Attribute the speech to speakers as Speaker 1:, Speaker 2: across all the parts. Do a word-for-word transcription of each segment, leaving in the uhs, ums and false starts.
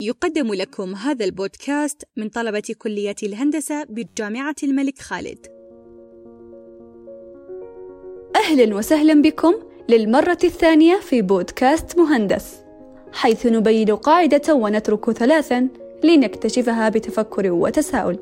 Speaker 1: يقدم لكم هذا البودكاست من طلبة كلية الهندسة بجامعة الملك خالد.
Speaker 2: أهلاً وسهلاً بكم للمرة الثانية في بودكاست مهندس، حيث نبين قاعدة ونترك ثلاثاً لنكتشفها بتفكر وتساؤل.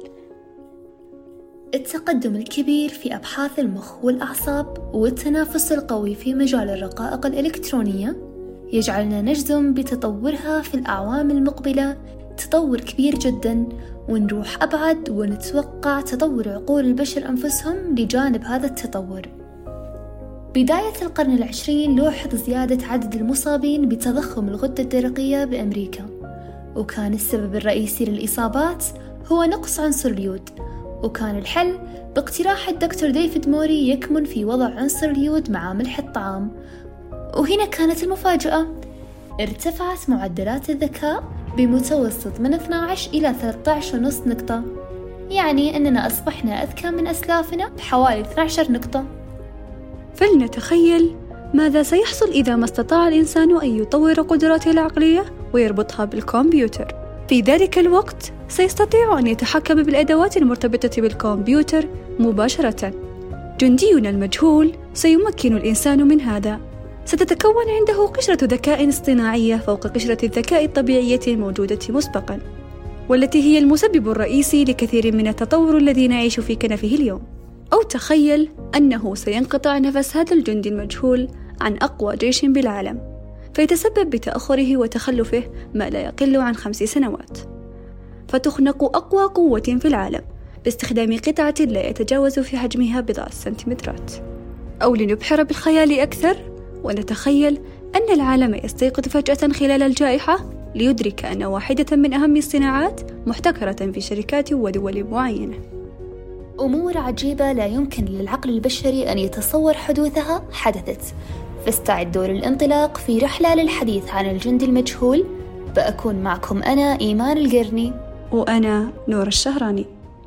Speaker 3: التقدم الكبير في أبحاث المخ والأعصاب والتنافس القوي في مجال الرقائق الإلكترونية يجعلنا نجزم بتطورها في الأعوام المقبلة تطور كبير جداً، ونروح أبعد ونتوقع تطور عقول البشر أنفسهم لجانب هذا التطور. بداية القرن العشرين لوحظ زيادة عدد المصابين بتضخم الغدة الدرقية بأمريكا، وكان السبب الرئيسي للإصابات هو نقص عنصر اليود، وكان الحل باقتراح الدكتور ديفيد موري يكمن في وضع عنصر اليود مع ملح الطعام. وهنا كانت المفاجأة، ارتفعت معدلات الذكاء بمتوسط من اثني عشر إلى ثلاثة عشر ونص نقطة، يعني أننا أصبحنا أذكى من أسلافنا بحوالي اثني عشر نقطة.
Speaker 2: فلنتخيل ماذا سيحصل إذا ما استطاع الإنسان أن يطور قدراته العقلية ويربطها بالكمبيوتر. في ذلك الوقت سيستطيع أن يتحكم بالأدوات المرتبطة بالكمبيوتر مباشرة. جندينا المجهول سيمكن الإنسان من هذا. ستتكون عنده قشرة ذكاء اصطناعية فوق قشرة الذكاء الطبيعية الموجودة مسبقا، والتي هي المسبب الرئيسي لكثير من التطور الذي نعيش في كنفه اليوم. أو تخيل أنه سينقطع نفس هذا الجندي المجهول عن أقوى جيش بالعالم، فيتسبب بتأخره وتخلفه ما لا يقل عن خمس سنوات، فتخنق أقوى قوة في العالم باستخدام قطعة لا يتجاوز في حجمها بضعة سنتيمترات. أو لنبحر بالخيال أكثر ونتخيل أن العالم يستيقظ فجأة خلال الجائحة ليدرك أن واحدة من أهم الصناعات محتكرة في شركات ودول معينة.
Speaker 3: أمور عجيبة لا يمكن للعقل البشري أن يتصور حدوثها حدثت، فاستعدوا للانطلاق في رحلة للحديث عن الجندي المجهول. بأكون معكم أنا إيمان القرني،
Speaker 2: وأنا نور الشهراني.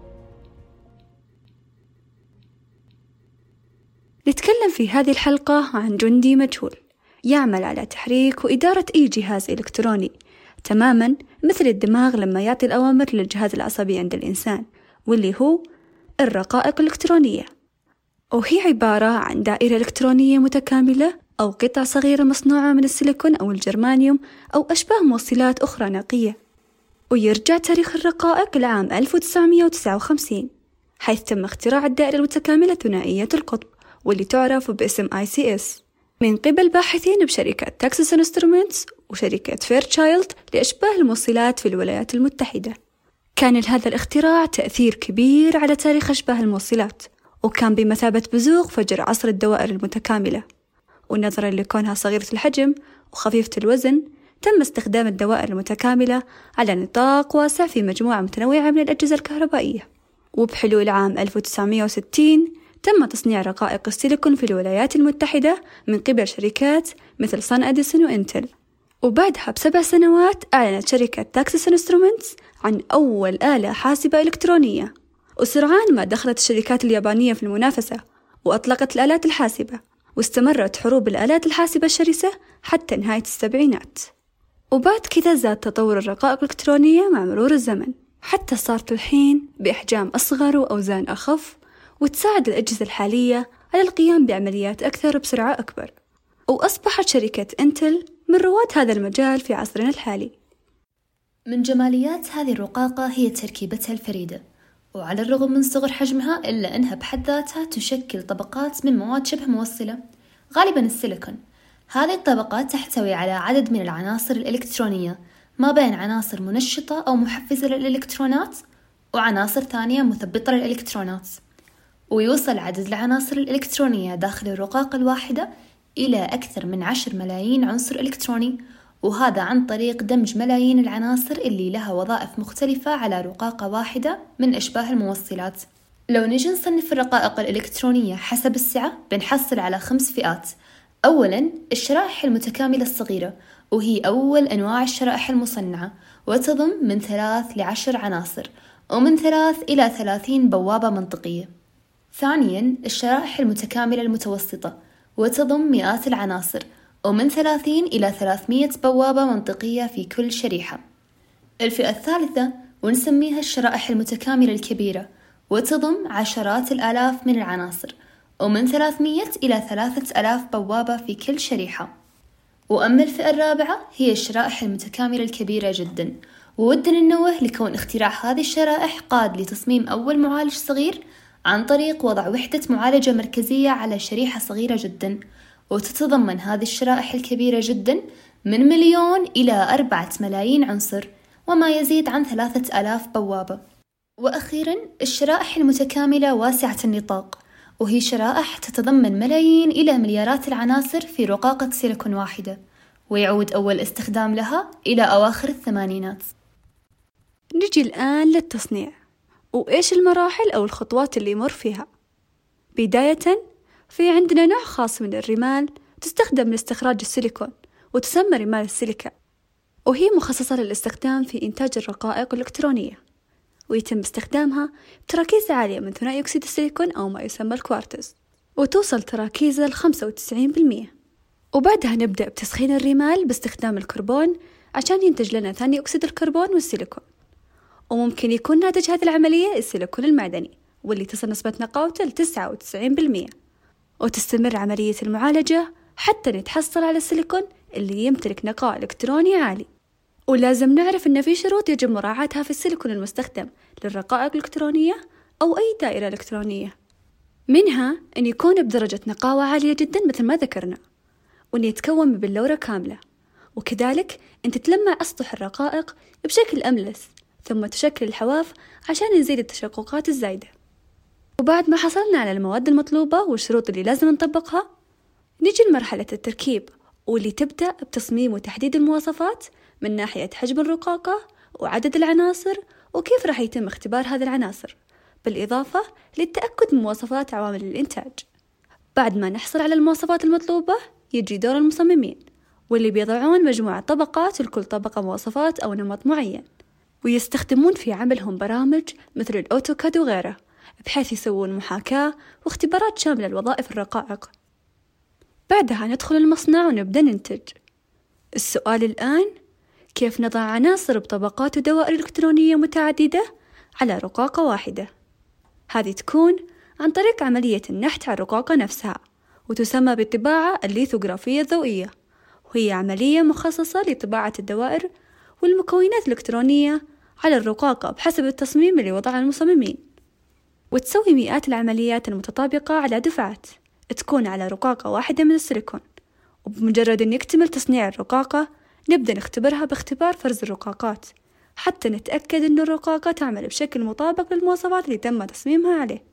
Speaker 2: نتكلم في هذه الحلقة عن جندي مجهول يعمل على تحريك وإدارة أي جهاز إلكتروني، تماماً مثل الدماغ لما يعطي الأوامر للجهاز العصبي عند الإنسان، واللي هو الرقائق الإلكترونية. وهي عبارة عن دائرة إلكترونية متكاملة أو قطع صغيرة مصنوعة من السيليكون أو الجرمانيوم أو أشباه موصلات أخرى نقية. ويرجع تاريخ الرقائق لعام ألف وتسعمائة وتسعة وخمسين، حيث تم اختراع الدائرة المتكاملة ثنائية القطب، واللي تعرف باسم آي سي إس، من قبل باحثين بشركة تكساس انسترومنتس وشركة فيرتشايلد لأشباه الموصلات في الولايات المتحدة. كان لهذا الاختراع تأثير كبير على تاريخ أشباه الموصلات، وكان بمثابة بزوغ فجر عصر الدوائر المتكاملة. ونظرا لكونها صغيرة الحجم وخفيفة الوزن، تم استخدام الدوائر المتكاملة على نطاق واسع في مجموعة متنوعة من الأجهزة الكهربائية. وبحلول عام ألف وتسعمائة وستين تم تصنيع رقائق السيليكون في الولايات المتحدة من قبل شركات مثل سان أديسون وإنتل. وبعدها بسبع سنوات أعلنت شركة تكساس انسترومنتس عن أول آلة حاسبة إلكترونية. وسرعان ما دخلت الشركات اليابانية في المنافسة وأطلقت الآلات الحاسبة، واستمرت حروب الآلات الحاسبة الشرسة حتى نهاية السبعينات. وبعد كذا زاد تطور الرقائق الإلكترونية مع مرور الزمن، حتى صارت الحين بأحجام أصغر وأوزان أخف، وتساعد الأجهزة الحالية على القيام بعمليات أكثر بسرعة أكبر. وأصبحت شركة إنتل من رواد هذا المجال في عصرنا الحالي.
Speaker 3: من جماليات هذه الرقاقة هي تركيبتها الفريدة، وعلى الرغم من صغر حجمها إلا أنها بحد ذاتها تشكل طبقات من مواد شبه موصلة، غالبا السيليكون. هذه الطبقات تحتوي على عدد من العناصر الإلكترونية، ما بين عناصر منشطة أو محفزة للإلكترونات وعناصر ثانية مثبطة للإلكترونات. ويوصل عدد العناصر الإلكترونية داخل الرقاقة الواحدة إلى أكثر من عشر ملايين عنصر إلكتروني، وهذا عن طريق دمج ملايين العناصر اللي لها وظائف مختلفة على رقاقة واحدة من أشباه الموصلات. لو نجي نصنف الرقائق الإلكترونية حسب السعة بنحصل على خمس فئات. أولاً الشرائح المتكاملة الصغيرة، وهي أول أنواع الشرائح المصنعة، وتضم من ثلاث لعشر عناصر ومن ثلاث إلى ثلاثين بوابة منطقية. ثانياً الشرائح المتكاملة المتوسطة، وتضم مئات العناصر ومن ثلاثين إلى ثلاثمائة بوابة منطقية في كل شريحة. الفئة الثالثة ونسميها الشرائح المتكاملة الكبيرة، وتضم عشرات الآلاف من العناصر، ومن ثلاثمية إلى ثلاثة آلاف بوابة في كل شريحة. وأما الفئة الرابعة هي الشرائح المتكاملة الكبيرة جدا، وودنا ننوه لكون اختراع هذه الشرائح قاد لتصميم أول معالج صغير عن طريق وضع وحدة معالجة مركزية على شريحة صغيرة جدا، وتتضمن هذه الشرائح الكبيرة جدا من مليون إلى أربعة ملايين عنصر، وما يزيد عن ثلاثة آلاف بوابة. وأخيرا الشرائح المتكاملة واسعة النطاق، وهي شرائح تتضمن ملايين إلى مليارات العناصر في رقاقة سيليكون واحدة، ويعود أول استخدام لها إلى أواخر الثمانينات.
Speaker 2: نجي الآن للتصنيع، وإيش المراحل أو الخطوات اللي يمر فيها. بداية في عندنا نوع خاص من الرمال تستخدم لاستخراج السيليكون، وتسمى رمال السيليكا، وهي مخصصة للاستخدام في إنتاج الرقائق الإلكترونية، ويتم استخدامها بتراكيز عالية من ثنائي أكسيد السيليكون أو ما يسمى الكوارتز، وتوصل تراكيزها لخمسة وتسعين بالمية. وبعدها نبدأ بتسخين الرمال باستخدام الكربون عشان ينتج لنا ثاني أكسيد الكربون والسيليكون، وممكن يكون ناتج هذه العملية السيليكون المعدني واللي تصل نسبة نقاوته لتسعة وتسعين بالمية. وتستمر عملية المعالجة حتى نتحصل على السيليكون اللي يمتلك نقاء إلكتروني عالي. ولازم نعرف أن في شروط يجب مراعاتها في السيليكون المستخدم للرقائق الإلكترونية أو أي دائرة إلكترونية، منها أن يكون بدرجة نقاوة عالية جدا مثل ما ذكرنا، وأن يتكون من بلورة كاملة، وكذلك أن تتلمع أسطح الرقائق بشكل أملس ثم تشكل الحواف عشان نزيد التشققات الزايدة. وبعد ما حصلنا على المواد المطلوبة والشروط اللي لازم نطبقها، نجي لمرحلة التركيب، واللي تبدأ بتصميم وتحديد المواصفات من ناحية حجم الرقاقة وعدد العناصر وكيف راح يتم اختبار هذه العناصر، بالإضافة للتأكد من مواصفات عوامل الإنتاج. بعد ما نحصل على المواصفات المطلوبة يجي دور المصممين، واللي بيضعون مجموعة طبقات لكل طبقة مواصفات أو نمط معين، ويستخدمون في عملهم برامج مثل الأوتوكاد وغيره، بحيث يسوون محاكاة واختبارات شاملة لوظائف الرقائق. بعدها ندخل المصنع ونبدأ ننتج. السؤال الآن، كيف نضع عناصر بطبقات ودوائر إلكترونية متعددة على رقاقة واحدة؟ هذه تكون عن طريق عملية النحت على الرقاقة نفسها، وتسمى بالطباعة الليثوغرافية الضوئية، وهي عملية مخصصة لطباعة الدوائر والمكونات الإلكترونية على الرقاقة بحسب التصميم اللي وضعه المصممين، وتسوي مئات العمليات المتطابقة على دفعات تكون على رقاقة واحدة من السيليكون. وبمجرد أن يكتمل تصنيع الرقاقة نبدأ نختبرها باختبار فرز الرقاقات حتى نتأكد أن الرقاقة تعمل بشكل مطابق للمواصفات اللي تم تصميمها عليه.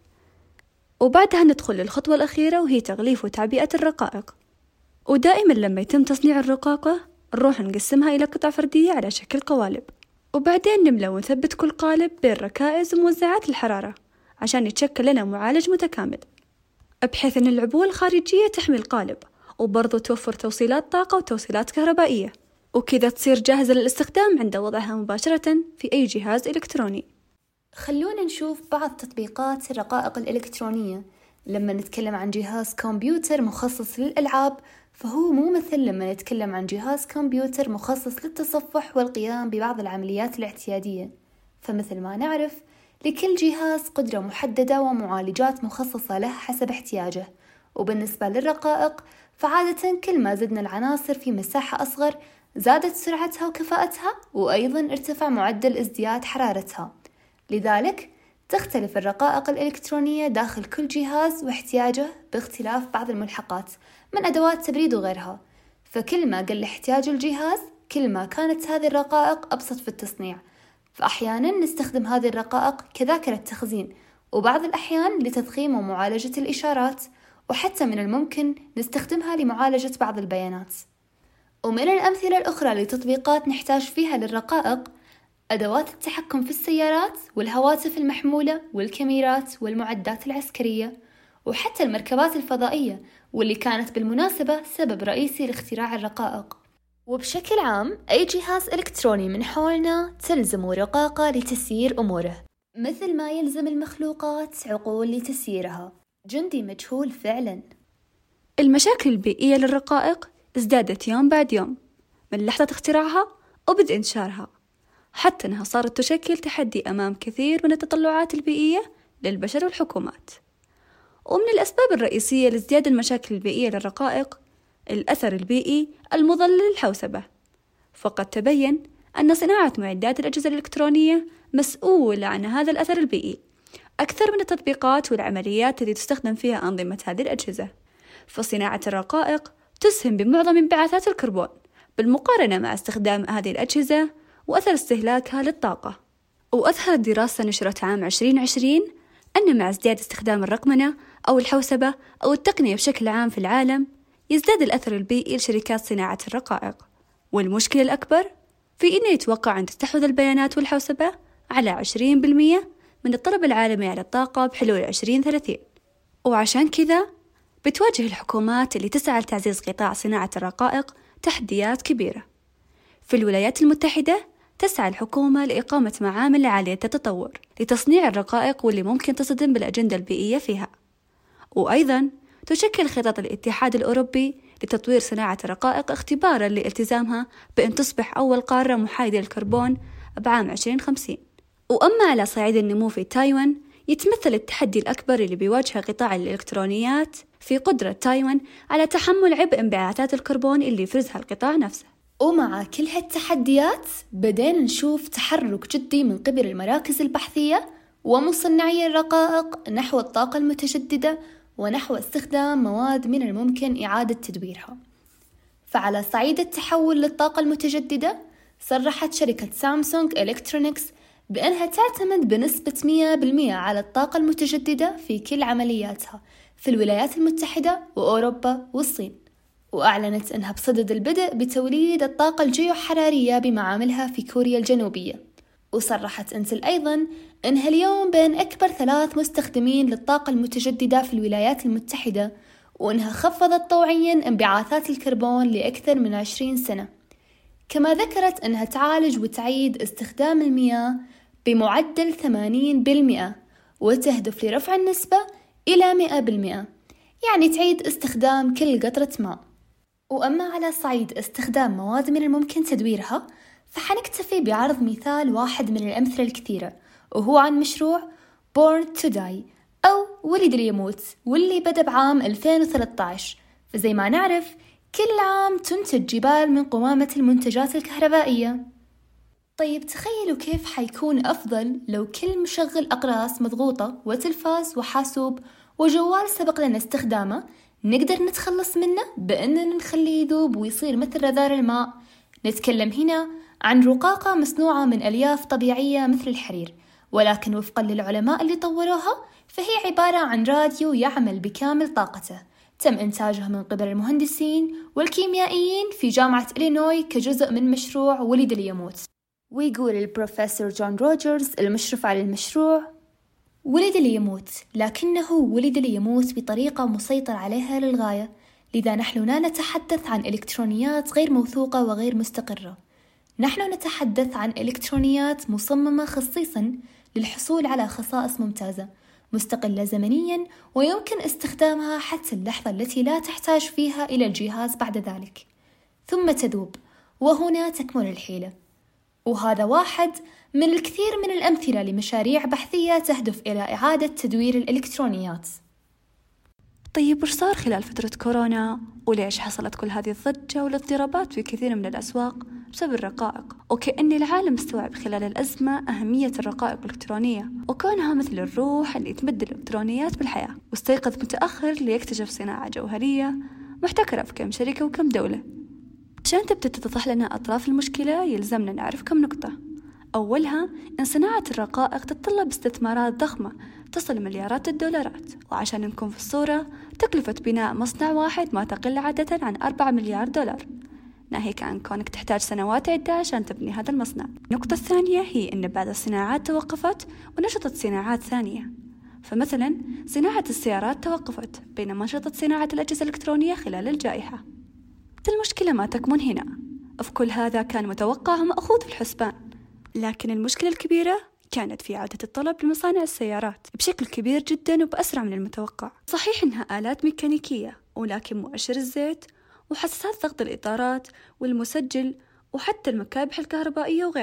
Speaker 2: وبعدها ندخل للخطوة الأخيرة، وهي تغليف وتعبئة الرقائق. ودائما لما يتم تصنيع الرقاقة نروح نقسمها إلى قطع فردية على شكل قوالب، وبعدين نملى ونثبت كل قالب بين ركائز وموزعات الحرارة عشان يتشكل لنا معالج متكامل، بحيث أن العبوة الخارجية تحمي القالب وبرضو توفر توصيلات طاقة وتوصيلات كهربائية، وكذا تصير جاهزة للاستخدام عند وضعها مباشرة في أي جهاز إلكتروني.
Speaker 3: خلونا نشوف بعض تطبيقات الرقائق الإلكترونية. لما نتكلم عن جهاز كمبيوتر مخصص للألعاب، فهو مو مثل لما نتكلم عن جهاز كمبيوتر مخصص للتصفح والقيام ببعض العمليات الاعتيادية. فمثل ما نعرف، لكل جهاز قدرة محددة ومعالجات مخصصة له حسب احتياجه. وبالنسبة للرقائق، فعادة كل ما زدنا العناصر في مساحة أصغر زادت سرعتها وكفاءتها، وأيضا ارتفع معدل ازدياد حرارتها. لذلك تختلف الرقائق الإلكترونية داخل كل جهاز واحتياجه باختلاف بعض الملحقات من أدوات تبريد وغيرها. فكل ما قل احتياج الجهاز كل ما كانت هذه الرقائق أبسط في التصنيع. فأحيانا نستخدم هذه الرقائق كذاكرة تخزين، وبعض الأحيان لتضخيم ومعالجة الإشارات، وحتى من الممكن نستخدمها لمعالجة بعض البيانات. ومن الأمثلة الأخرى لتطبيقات نحتاج فيها للرقائق، أدوات التحكم في السيارات والهواتف المحمولة والكاميرات والمعدات العسكرية، وحتى المركبات الفضائية، واللي كانت بالمناسبة سبب رئيسي لاختراع الرقائق. وبشكل عام أي جهاز إلكتروني من حولنا تلزم رقاقة لتسيير أموره، مثل ما يلزم المخلوقات عقول لتسييرها. جندي مجهول فعلا.
Speaker 2: المشاكل البيئية للرقائق ازدادت يوم بعد يوم من لحظة اختراعها وبدء انتشارها، حتى أنها صارت تشكل تحدي أمام كثير من التطلعات البيئية للبشر والحكومات. ومن الأسباب الرئيسية لازدياد المشاكل البيئية للرقائق الأثر البيئي المظلل للحوسبة، فقد تبين أن صناعة معدات الأجهزة الإلكترونية مسؤولة عن هذا الأثر البيئي أكثر من التطبيقات والعمليات التي تستخدم فيها أنظمة هذه الأجهزة. فصناعة الرقائق تسهم بمعظم انبعاثات الكربون بالمقارنة مع استخدام هذه الأجهزة وأثر استهلاكها للطاقة. وأظهرت دراسة نشرت عام عشرين عشرين أن مع ازدياد استخدام الرقمنة أو الحوسبة أو التقنية بشكل عام في العالم يزداد الأثر البيئي لشركات صناعة الرقائق، والمشكلة الأكبر في أنه يتوقع أن تستحوذ البيانات والحوسبة على عشرين بالمئة من الطلب العالمي على الطاقة بحلول عشرين ثلاثين. وعشان كذا بتواجه الحكومات اللي تسعى لتعزيز قطاع صناعة الرقائق تحديات كبيرة. في الولايات المتحدة تسعى الحكومة لإقامة معامل عالية التطور لتصنيع الرقائق واللي ممكن تصطدم بالأجندة البيئية فيها. وأيضا تشكل خطط الاتحاد الأوروبي لتطوير صناعة الرقائق اختبارا لالتزامها بأن تصبح أول قارة محايدة للكربون بعام عشرين خمسين. وأما على صعيد النمو في تايوان يتمثل التحدي الأكبر اللي بيواجهه قطاع الإلكترونيات في قدرة تايوان على تحمل عبء انبعاثات الكربون اللي يفرزها القطاع نفسه.
Speaker 3: ومع كل هالتحديات بدينا نشوف تحرك جدي من قبل المراكز البحثية ومصنعي الرقائق نحو الطاقة المتجددة ونحو استخدام مواد من الممكن إعادة تدويرها. فعلى صعيد التحول للطاقة المتجددة صرحت شركة سامسونج إلكترونيكس بأنها تعتمد بنسبة مئة بالمئة على الطاقة المتجددة في كل عملياتها في الولايات المتحدة وأوروبا والصين، وأعلنت أنها بصدد البدء بتوليد الطاقة الجيوحرارية بمعاملها في كوريا الجنوبية. وصرحت إنتل أيضاً أنها اليوم بين أكبر ثلاث مستخدمين للطاقة المتجددة في الولايات المتحدة، وأنها خفضت طوعياً انبعاثات الكربون لأكثر من عشرين سنة. كما ذكرت أنها تعالج وتعيد استخدام المياه بمعدل ثمانين بالمئة وتهدف لرفع النسبة إلى مئة بالمئة، يعني تعيد استخدام كل قطرة ماء. وأما على صعيد استخدام مواد من الممكن تدويرها فحنكتفي بعرض مثال واحد من الأمثلة الكثيرة، وهو عن مشروع Born to Die أو ولد ليموت، واللي بدأ بعام ألفين وثلاثة عشر. فزي ما نعرف كل عام تنتج جبال من قمامة المنتجات الكهربائية. طيب تخيلوا كيف حيكون أفضل لو كل مشغل أقراص مضغوطة وتلفاز وحاسوب وجوال سبق لنا استخدامه نقدر نتخلص منه بأننا نخليه يذوب ويصير مثل رذاذ الماء. نتكلم هنا عن رقاقة مصنوعة من ألياف طبيعية مثل الحرير، ولكن وفقا للعلماء اللي طوروها فهي عبارة عن راديو يعمل بكامل طاقته، تم إنتاجه من قبل المهندسين والكيميائيين في جامعة إلينوي كجزء من مشروع ولد ليموت. ويقول البروفيسور جون روجرز المشرف على المشروع: ولد ليموت، لكنه ولد ليموت بطريقة مسيطر عليها للغاية، لذا نحن لا نتحدث عن إلكترونيات غير موثوقة وغير مستقرة، نحن نتحدث عن إلكترونيات مصممة خصيصا للحصول على خصائص ممتازة مستقلة زمنيا، ويمكن استخدامها حتى اللحظة التي لا تحتاج فيها إلى الجهاز بعد ذلك، ثم تذوب، وهنا تكمن الحيلة. وهذا واحد من الكثير من الأمثلة لمشاريع بحثية تهدف إلى إعادة تدوير الإلكترونيات.
Speaker 2: طيب وش صار خلال فترة كورونا؟ وليش حصلت كل هذه الضجة والاضطرابات في كثير من الأسواق بسبب الرقائق؟ وكأن العالم استوعب خلال الأزمة أهمية الرقائق الإلكترونية وكونها مثل الروح اللي تمد الإلكترونيات بالحياة، واستيقظ متأخر ليكتشف صناعة جوهرية محتكرة في كم شركة وكم دولة. عشان تبدأ تتضح لنا أطراف المشكلة يلزمنا نعرف كم نقطة. أولها إن صناعة الرقائق تتطلب استثمارات ضخمة تصل مليارات الدولارات، وعشان نكون في الصورة تكلفة بناء مصنع واحد ما تقل عادة عن أربعة مليار دولار، ناهيك عن كونك تحتاج سنوات عدة عشان تبني هذا المصنع. النقطة الثانية هي إن بعض الصناعات توقفت ونشطت صناعات ثانية، فمثلا صناعة السيارات توقفت بينما نشطت صناعة الأجهزة الإلكترونية خلال الجائحة. المشكلة ما تكمن هنا، في كل هذا كان متوقع ومأخوذ في الحسبان، لكن المشكلة الكبيرة كانت في عودة الطلب لمصانع السيارات بشكل كبير جدا وبأسرع من المتوقع. صحيح إنها آلات ميكانيكية، ولكن مؤشر الزيت وحساسات ضغط الإطارات والمسجل وحتى المكابح الكهربائية وغيرها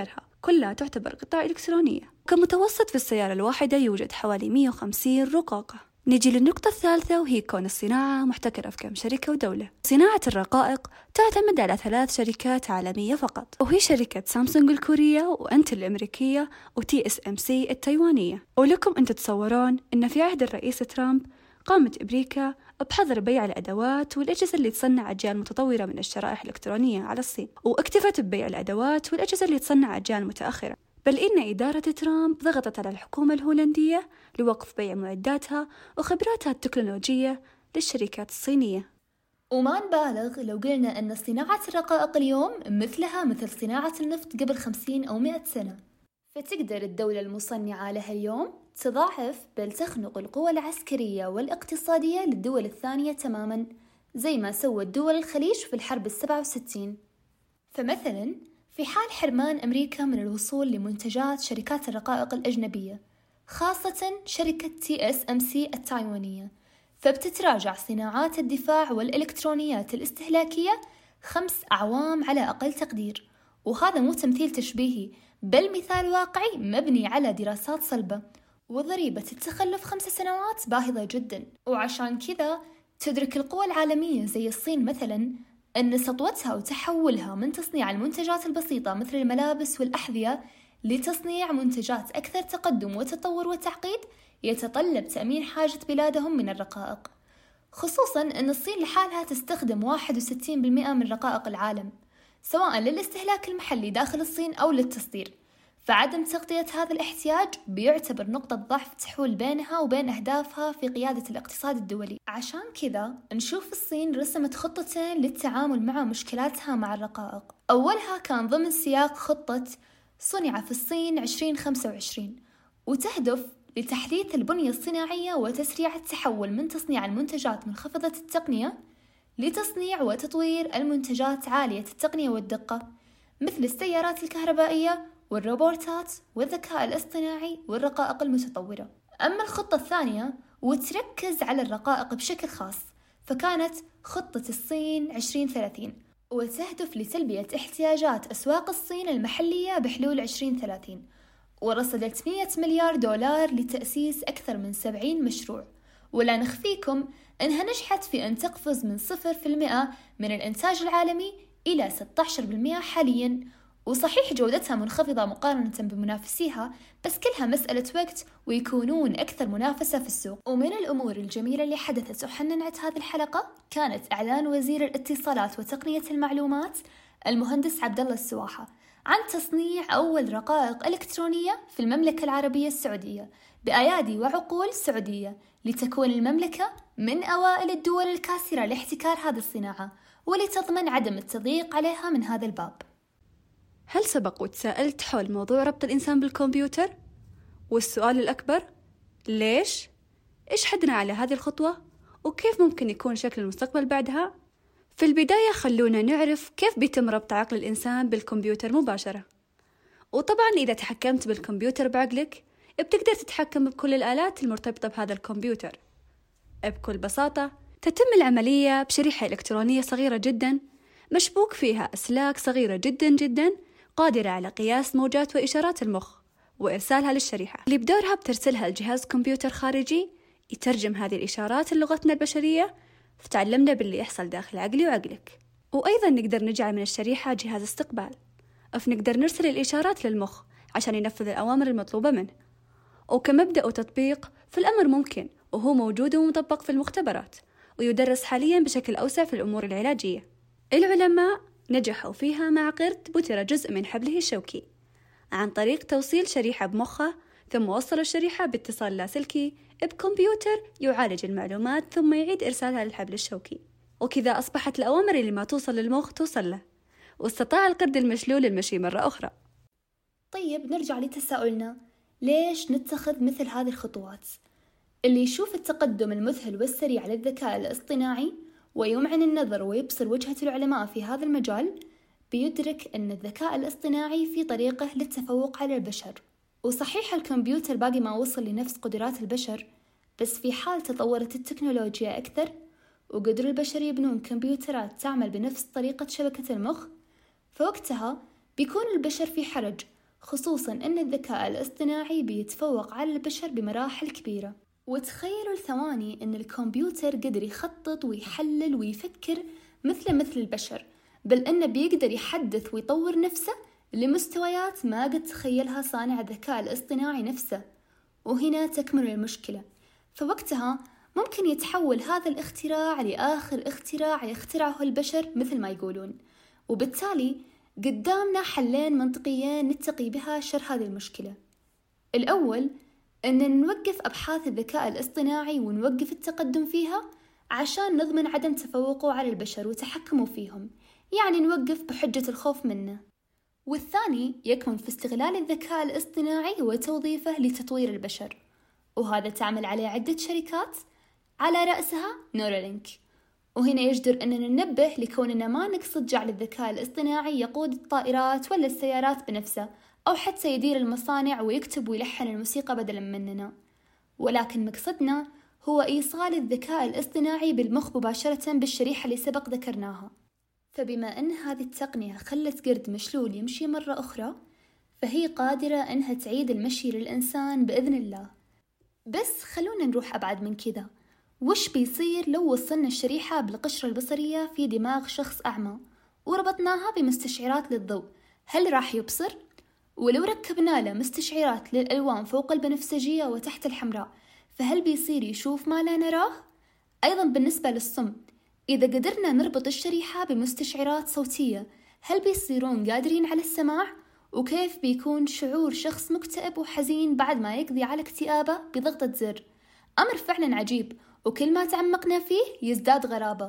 Speaker 2: كلها تعتبر قطع إلكترونية. كمتوسط في السيارة الواحدة يوجد حوالي مئة وخمسين رقاقة. نجي للنقطة الثالثة وهي كون الصناعة محتكرة في كم شركة ودولة. صناعة الرقائق تعتمد على ثلاث شركات عالمية فقط، وهي شركة سامسونج الكورية وأنتل الأمريكية وتي اس ام سي التايوانية. ولكم أن تتصورون أن في عهد الرئيس ترامب قامت أمريكا بحظر بيع الأدوات والأجهزة اللي تصنع أجيال متطورة من الشرائح الإلكترونية على الصين، واكتفت ببيع الأدوات والأجهزة اللي تصنع أجيال متأخرة. بل إن إدارة ترامب ضغطت على الحكومة الهولندية لوقف بيع معداتها وخبراتها التكنولوجية للشركات الصينية.
Speaker 3: وما نبالغ لو قلنا أن صناعة الرقائق اليوم مثلها مثل صناعة النفط قبل خمسين أو مئة سنة. فتقدر الدولة المصنعة لها اليوم تضاعف بل تخنق القوى العسكرية والاقتصادية للدول الثانية تماما، زي ما سوت دول الخليج في الحرب السبعة وستين. فمثلا في حال حرمان أمريكا من الوصول لمنتجات شركات الرقائق الأجنبية، خاصة شركة تي اس ام سي التايوانية، فبتتراجع صناعات الدفاع والإلكترونيات الاستهلاكية خمس أعوام على أقل تقدير. وهذا مو تمثيل تشبيهي، بل مثال واقعي مبني على دراسات صلبة. وضريبة التخلف خمس سنوات باهظة جدا. وعشان كذا تدرك القوى العالمية زي الصين مثلا أن سطوتها وتحولها من تصنيع المنتجات البسيطة مثل الملابس والأحذية لتصنيع منتجات أكثر تقدم وتطور وتعقيد يتطلب تأمين حاجة بلادهم من الرقائق، خصوصا أن الصين لحالها تستخدم واحد وستين بالمئة من رقائق العالم، سواء للاستهلاك المحلي داخل الصين أو للتصدير. فعدم تغطية هذا الاحتياج بيعتبر نقطة ضعف تحول بينها وبين أهدافها في قيادة الاقتصاد الدولي. عشان كذا نشوف الصين رسمت خطتين للتعامل مع مشكلاتها مع الرقائق. أولها كان ضمن سياق خطة صنع في الصين عشرين خمسة وعشرين، وتهدف لتحديث البنية الصناعية وتسريع التحول من تصنيع المنتجات منخفضة التقنية لتصنيع وتطوير المنتجات عالية التقنية والدقة، مثل السيارات الكهربائية والروبوتات والذكاء الاصطناعي والرقائق المتطورة. أما الخطة الثانية وتركز على الرقائق بشكل خاص، فكانت خطة الصين عشرين ثلاثين، وتهدف لتلبية احتياجات أسواق الصين المحلية بحلول عشرين ثلاثين، ورصدت مئة مليار دولار لتأسيس أكثر من سبعين مشروع. ولا نخفيكم أنها نجحت في أن تقفز من صفر في المئة من الإنتاج العالمي إلى ستة عشر بالمئة حالياً. وصحيح جودتها منخفضة مقارنة بمنافسيها، بس كلها مسألة وقت ويكونون أكثر منافسة في السوق. ومن الأمور الجميلة اللي حدثت وحننت هذه الحلقة كانت إعلان وزير الاتصالات وتقنية المعلومات المهندس عبد الله السواحة عن تصنيع أول رقائق إلكترونية في المملكة العربية السعودية بأيادي وعقول سعودية، لتكون المملكة من أوائل الدول الكاسرة لاحتكار هذه الصناعة، ولتضمن عدم التضييق عليها من هذا الباب.
Speaker 2: هل سبق وتساءلت حول موضوع ربط الإنسان بالكمبيوتر؟ والسؤال الأكبر، ليش؟ إيش حدنا على هذه الخطوة؟ وكيف ممكن يكون شكل المستقبل بعدها؟ في البداية خلونا نعرف كيف بيتم ربط عقل الإنسان بالكمبيوتر مباشرة. وطبعاً إذا تحكمت بالكمبيوتر بعقلك بتقدر تتحكم بكل الآلات المرتبطة بهذا الكمبيوتر. بكل بساطة تتم العملية بشريحة إلكترونية صغيرة جداً مشبوك فيها أسلاك صغيرة جداً جداً قادرة على قياس موجات وإشارات المخ وإرسالها للشريحة اللي بدورها بترسلها لجهاز كمبيوتر خارجي يترجم هذه الإشارات للغتنا البشرية، فتعلمنا باللي يحصل داخل عقلي وعقلك. وأيضا نقدر نجعل من الشريحة جهاز استقبال، فنقدر نرسل الإشارات للمخ عشان ينفذ الأوامر المطلوبة منه. وكمبدأ وتطبيق فالأمر ممكن وهو موجود ومطبق في المختبرات، ويدرس حاليا بشكل أوسع في الأمور العلاجية. العلماء نجحوا فيها مع قرد بتر جزء من حبله الشوكي عن طريق توصيل شريحة بمخه، ثم وصل الشريحة باتصال لاسلكي بكمبيوتر يعالج المعلومات ثم يعيد إرسالها للحبل الشوكي، وكذا أصبحت الأوامر اللي ما توصل للمخ توصل له، واستطاع القرد المشلول المشي مرة أخرى.
Speaker 3: طيب نرجع لتساؤلنا، ليش نتخذ مثل هذه الخطوات؟ اللي يشوف التقدم المذهل والسريع للذكاء الاصطناعي ويمعن النظر ويبصر وجهة العلماء في هذا المجال بيدرك أن الذكاء الاصطناعي في طريقه للتفوق على البشر. وصحيح الكمبيوتر باقي ما وصل لنفس قدرات البشر، بس في حال تطورت التكنولوجيا أكثر وقدر البشر يبنون كمبيوترات تعمل بنفس طريقة شبكة المخ، فوقتها بيكون البشر في حرج خصوصاً أن الذكاء الاصطناعي بيتفوق على البشر بمراحل كبيرة. وتخيلوا الثواني أن الكمبيوتر قدر يخطط ويحلل ويفكر مثل مثل البشر، بل أنه بيقدر يحدث ويطور نفسه لمستويات ما قد تخيلها صانع الذكاء الاصطناعي نفسه. وهنا تكمن المشكلة، فوقتها ممكن يتحول هذا الاختراع لآخر اختراع يخترعه البشر مثل ما يقولون. وبالتالي قدامنا حلين منطقيين نتقي بها شر هذه المشكلة. الأول أن نوقف أبحاث الذكاء الاصطناعي ونوقف التقدم فيها عشان نضمن عدم تفوقه على البشر وتحكمه فيهم، يعني نوقف بحجة الخوف منه. والثاني يكمن في استغلال الذكاء الاصطناعي وتوظيفه لتطوير البشر، وهذا تعمل عليه عدة شركات على رأسها نورالينك. وهنا يجدر أننا ننبه لكوننا ما نقصد جعل الذكاء الاصطناعي يقود الطائرات ولا السيارات بنفسه، أو حتى يدير المصانع ويكتب ويلحن الموسيقى بدلا مننا، ولكن مقصدنا هو إيصال الذكاء الاصطناعي بالمخ مباشرة بالشريحة اللي سبق ذكرناها. فبما أن هذه التقنية خلت قرد مشلول يمشي مرة أخرى، فهي قادرة أنها تعيد المشي للإنسان بإذن الله. بس خلونا نروح أبعد من كذا. وش بيصير لو وصلنا الشريحة بالقشرة البصرية في دماغ شخص أعمى وربطناها بمستشعرات للضوء؟ هل راح يبصر؟ ولو ركبنا له مستشعرات للألوان فوق البنفسجية وتحت الحمراء، فهل بيصير يشوف ما لا نراه؟ أيضا بالنسبة للصم، إذا قدرنا نربط الشريحة بمستشعرات صوتية، هل بيصيرون قادرين على السماع؟ وكيف بيكون شعور شخص مكتئب وحزين بعد ما يقضي على اكتئابه بضغطة زر؟ أمر فعلا عجيب، وكل ما تعمقنا فيه يزداد غرابة.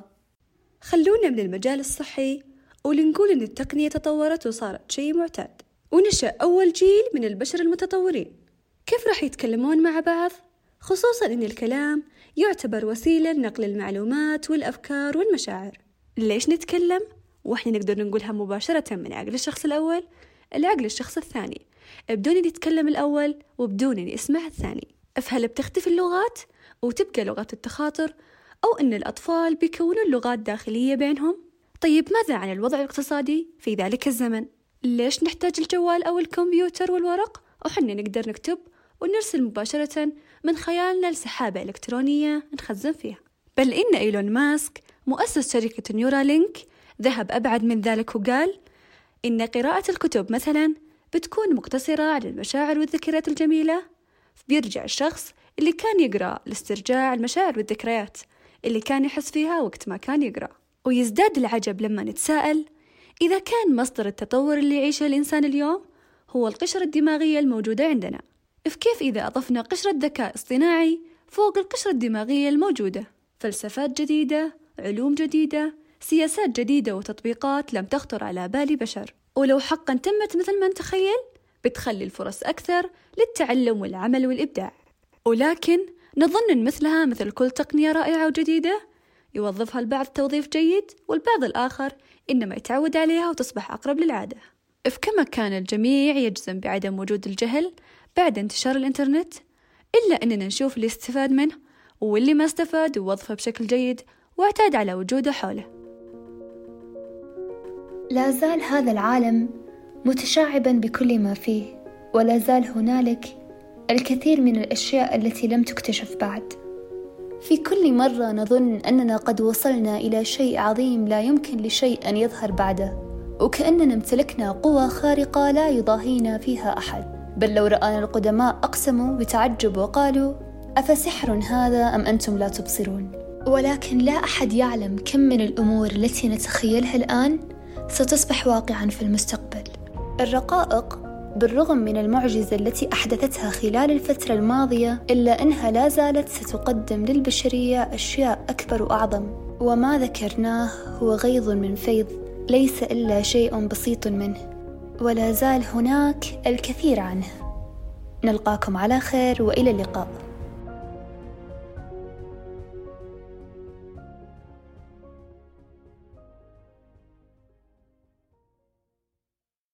Speaker 2: خلونا من المجال الصحي ولنقول إن التقنية تطورت وصارت شيء معتاد، ونشأ أول جيل من البشر المتطورين. كيف راح يتكلمون مع بعض؟ خصوصا إن الكلام يعتبر وسيلة لنقل المعلومات والأفكار والمشاعر. ليش نتكلم وإحنا نقدر نقولها مباشرة من عقل الشخص الأول لعقل الشخص الثاني، بدون أن يتكلم الأول وبدون أن يسمع الثاني؟ فهل بتختفي اللغات وتبقى لغة التخاطر، أو أن الأطفال بيكونون لغات داخلية بينهم؟ طيب ماذا عن الوضع الاقتصادي في ذلك الزمن؟ ليش نحتاج الجوال أو الكمبيوتر والورق وحنا نقدر نكتب ونرسل مباشرة من خيالنا لسحابة إلكترونية نخزن فيها؟ بل إن إيلون ماسك مؤسس شركة نيورالينك ذهب أبعد من ذلك وقال إن قراءة الكتب مثلا بتكون مقتصرة على المشاعر والذكريات الجميلة، فبيرجع الشخص اللي كان يقرأ لاسترجاع المشاعر والذكريات اللي كان يحس فيها وقت ما كان يقرأ. ويزداد العجب لما نتساءل إذا كان مصدر التطور اللي يعيشه الإنسان اليوم هو القشرة الدماغية الموجودة عندنا، فكيف إذا أضفنا قشرة ذكاء اصطناعي فوق القشرة الدماغية الموجودة؟ فلسفات جديدة، علوم جديدة، سياسات جديدة وتطبيقات لم تخطر على بال بشر، ولو حقا تمت مثل ما نتخيل بتخلي الفرص أكثر للتعلم والعمل والإبداع. ولكن نظن أن مثلها مثل كل تقنية رائعة وجديدة يوظفها البعض توظيف جيد والبعض الآخر إنما يتعود عليها وتصبح أقرب للعادة. فكما كان الجميع يجزم بعدم وجود الجهل بعد انتشار الإنترنت، إلا أننا نشوف اللي استفاد منه واللي ما استفاد ووظفه بشكل جيد واعتاد على وجوده حوله.
Speaker 3: لا زال هذا العالم متشعبا بكل ما فيه، ولا زال هنالك الكثير من الأشياء التي لم تكتشف بعد. في كل مرة نظن أننا قد وصلنا إلى شيء عظيم لا يمكن لشيء أن يظهر بعده، وكأننا امتلكنا قوة خارقة لا يضاهينا فيها أحد. بل لو رآنا القدماء أقسموا بتعجب وقالوا أفسحر هذا أم أنتم لا تبصرون؟ ولكن لا أحد يعلم كم من الأمور التي نتخيلها الآن ستصبح واقعا في المستقبل. الرقائق بالرغم من المعجزة التي أحدثتها خلال الفترة الماضية، إلا أنها لا زالت ستقدم للبشرية أشياء أكبر وأعظم، وما ذكرناه هو غيض من فيض ليس إلا شيء بسيط منه، ولا زال هناك الكثير عنه. نلقاكم على خير وإلى اللقاء.